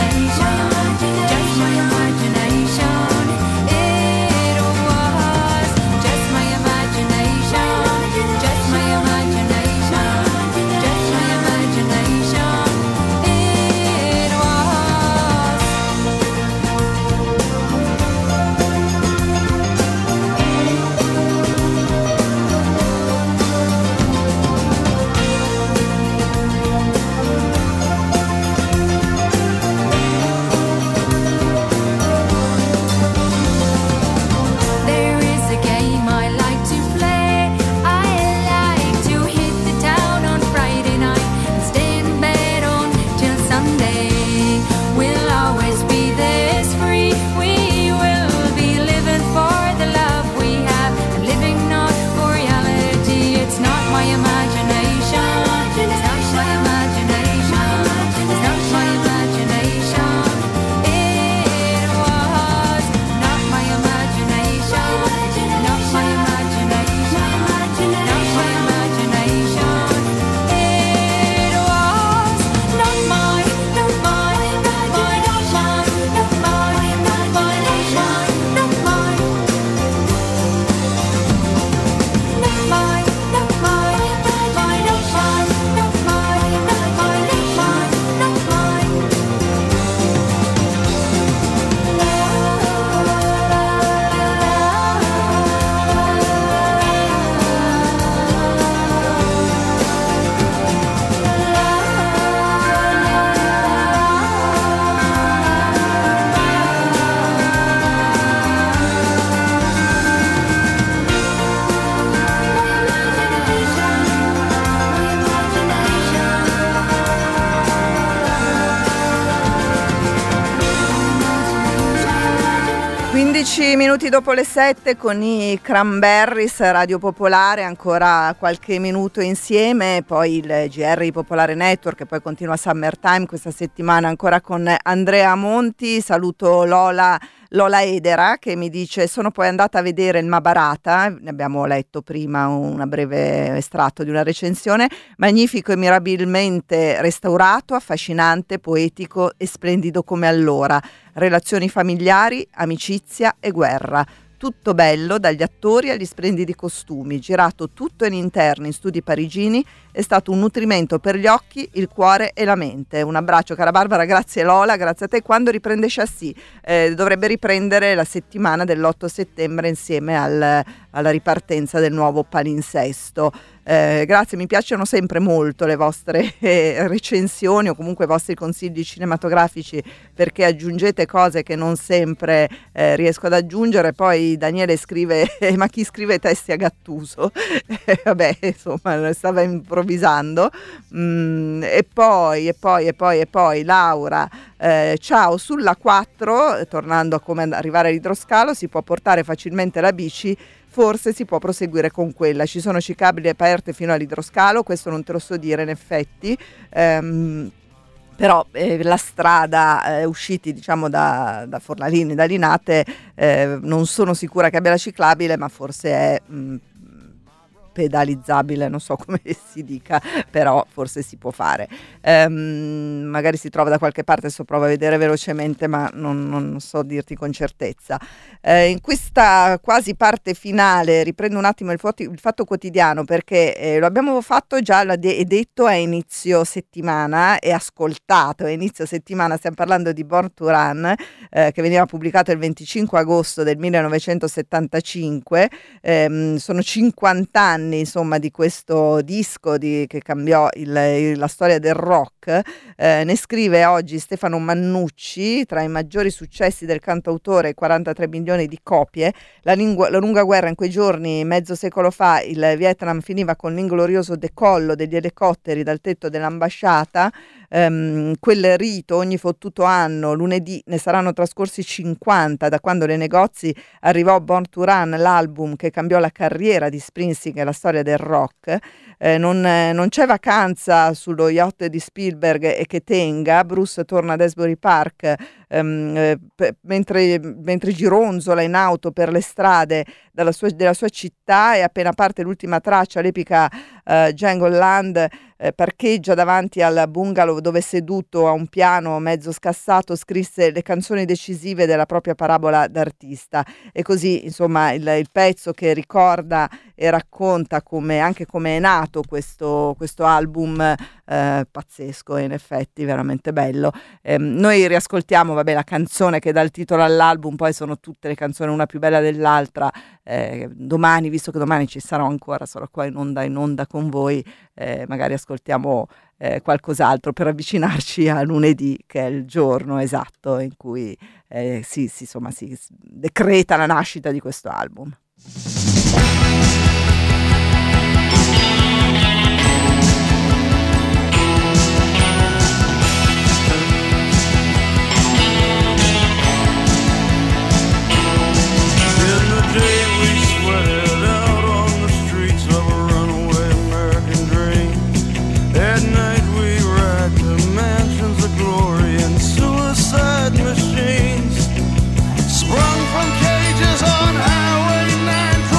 S1: 11 minuti dopo le 7 con i Cranberries, Radio Popolare, ancora qualche minuto insieme, poi il GR Popolare Network e poi continua Summertime questa settimana ancora con Andrea Monti. Saluto Lola Edera che mi dice: sono poi andata a vedere il Mahabharata, ne abbiamo letto prima un breve estratto di una recensione, magnifico e mirabilmente restaurato, affascinante, poetico e splendido come allora, relazioni familiari, amicizia e guerra. Tutto bello, dagli attori agli splendidi costumi, girato tutto in interni in studi parigini, è stato un nutrimento per gli occhi, il cuore e la mente. Un abbraccio cara Barbara, grazie Lola, grazie a te. Quando riprende Chassis? Dovrebbe riprendere la settimana dell'8 settembre insieme alla ripartenza del nuovo palinsesto. Grazie, mi piacciono sempre molto le vostre recensioni o comunque i vostri consigli cinematografici, perché aggiungete cose che non sempre riesco ad aggiungere. Poi Daniele scrive ma chi scrive testi a Gattuso? Vabbè, insomma, stava improvvisando. E poi Laura, ciao, sulla 4, tornando a come arrivare all'idroscalo, si può portare facilmente la bici, forse si può proseguire con quella, ci sono ciclabili aperte fino all'idroscalo, questo non te lo so dire in effetti, però la strada usciti diciamo da Fornalini, da Linate, non sono sicura che abbia la ciclabile, ma forse è pedalizzabile, non so come si dica, però forse si può fare. Magari si trova da qualche parte, adesso provo a vedere velocemente, ma non so dirti con certezza. In questa quasi parte finale riprendo un attimo il Fatto Quotidiano, perché lo abbiamo fatto già e detto a inizio settimana e ascoltato a inizio settimana. Stiamo parlando di Born to Run, che veniva pubblicato il 25 agosto del 1975. Sono 50 anni insomma di questo disco che cambiò la storia del rock. Ne scrive oggi Stefano Mannucci: tra i maggiori successi del cantautore, 43 milioni di copie, la lunga guerra in quei giorni, mezzo secolo fa, il Vietnam finiva con l'inglorioso decollo degli elicotteri dal tetto dell'ambasciata. Quel rito ogni fottuto anno, lunedì, ne saranno trascorsi 50 da quando nei negozi arrivò Born to Run, l'album che cambiò la carriera di Springsteen e la storia del rock. Non c'è vacanza sullo yacht di Spielberg e che tenga. Bruce torna ad Asbury Park mentre gironzola in auto per le strade della sua città, e appena parte l'ultima traccia, l'epica Jungle Land parcheggia davanti al bungalow dove, seduto a un piano mezzo scassato, scrisse le canzoni decisive della propria parabola d'artista. E così insomma il pezzo che ricorda e racconta anche come è nato questo album pazzesco e in effetti veramente bello. Noi riascoltiamo la canzone che dà il titolo all'album, poi sono tutte le canzoni una più bella dell'altra. Domani, visto che domani ci sarò ancora, sarò qua in onda con voi, magari ascoltiamo qualcos'altro per avvicinarci a lunedì, che è il giorno esatto in cui si decreta la nascita di questo album.
S5: Machines sprung from cages on Highway 9.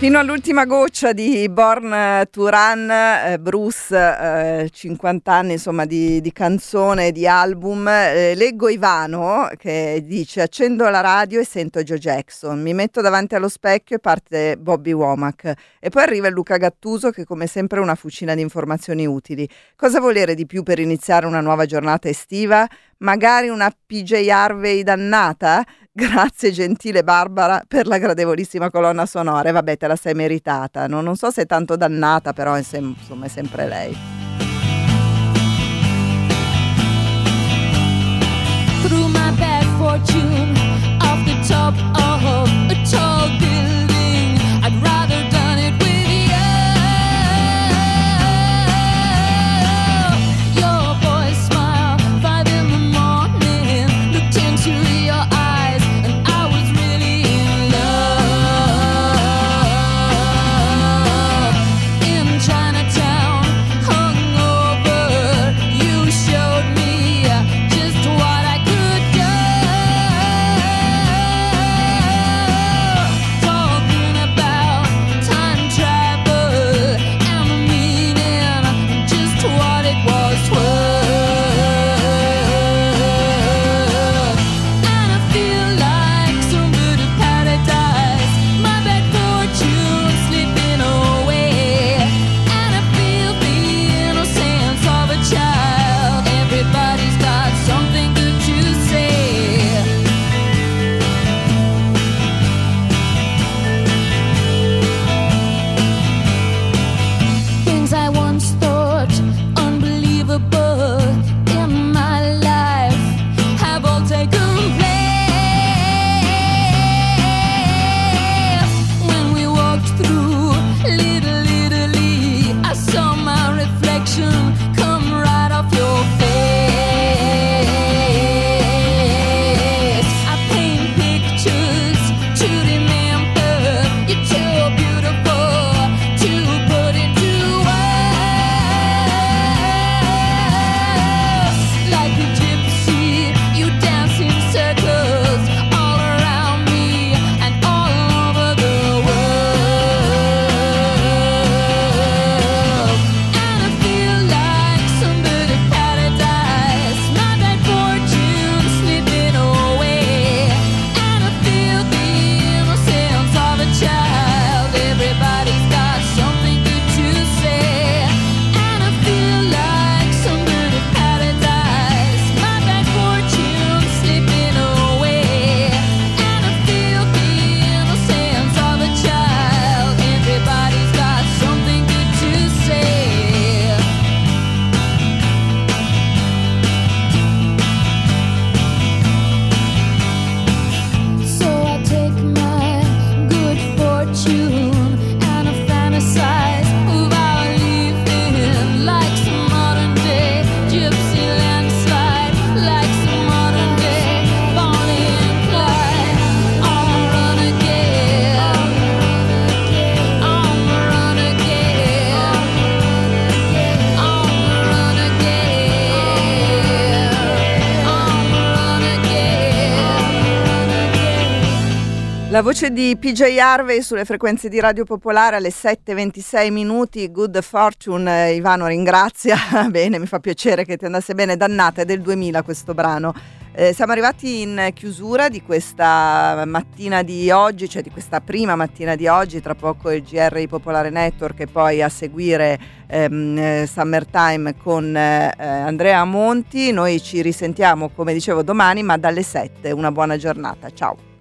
S1: Fino all'ultima goccia di Born to Run, Bruce, 50 anni insomma di canzone, di album. Leggo Ivano che dice: accendo la radio e sento Joe Jackson, mi metto davanti allo specchio e parte Bobby Womack, e poi arriva il Luca Gattuso che come sempre è una fucina di informazioni utili. Cosa volere di più per iniziare una nuova giornata estiva? Magari una PJ Harvey dannata? Grazie gentile Barbara per la gradevolissima colonna sonora. E vabbè, te la sei meritata. Non so se è tanto dannata, però insomma è sempre lei.
S2: Through my bad fortune, off the top of a tall building, I'd rather done it with you. Your boy's smile, 5 in the morning, looked into your eyes, and I was really in love. In Chinatown, hungover, you showed me just what I could do. Talking about time travel and the meaning, just what it was worth. And I feel like some bit of paradise, my bad fortune slipping away. And I feel the innocence of a child. Everybody's got something good to say. Things I once thought unbelievable in my life have all taken place. When we walked through Little Italy, I saw my reflection come right off your face. I paint pictures to remember. You're too beautiful to put into words. Like a gypsy, you dance in circles all around me and all over the world. And I feel like some bit of paradise, my bad fortune slipping away. And I feel the innocence of a child. Everybody's got something good to say. And I feel like some bit of paradise, my bad fortune slipping away. And I feel the innocence of a child. Everybody's got something good to say. So I take my good fortune and I fantasize about living like some modern day gypsy landslide, like some modern day Bonnie and Clyde. On the run again, on the run again, on the run again, on the run again.
S1: La voce di PJ Harvey sulle frequenze di Radio Popolare alle 7:26 minuti. Good Fortune, Ivano ringrazia. Bene, mi fa piacere che ti andasse bene. Dannata, è del 2000 questo brano. Siamo arrivati in chiusura di questa mattina di oggi, cioè di questa prima mattina di oggi. Tra poco il GR di Popolare Network e poi a seguire Summertime con Andrea Monti. Noi ci risentiamo, come dicevo, domani, ma dalle 7. Una buona giornata, ciao.